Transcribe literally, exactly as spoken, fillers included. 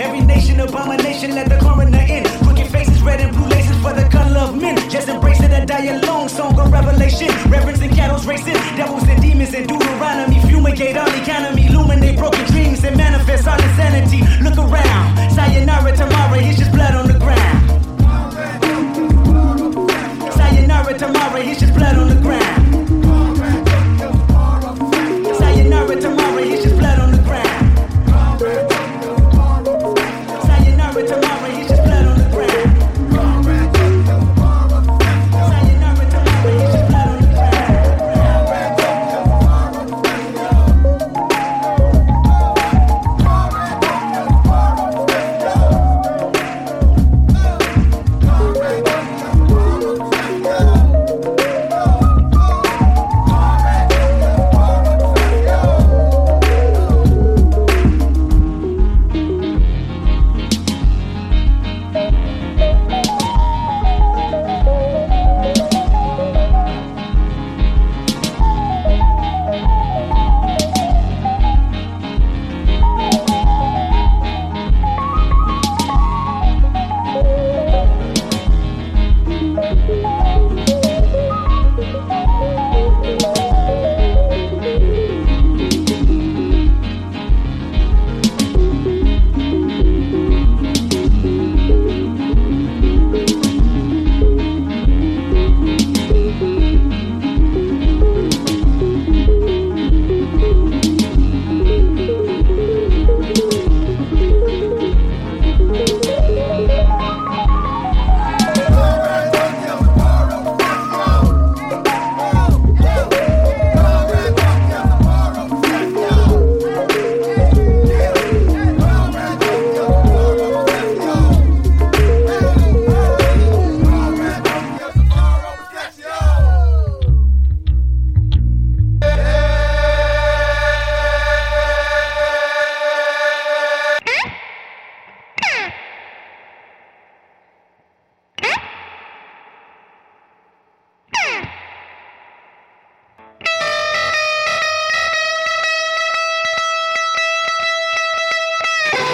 Every nation, abomination, let the coroner in. Crooked faces, red and blue laces for the color of men. Just embrace it, a die alone, song of revelation. Reverence and cattle's racing, devils and demons and Deuteronomy. Fumigate all economy.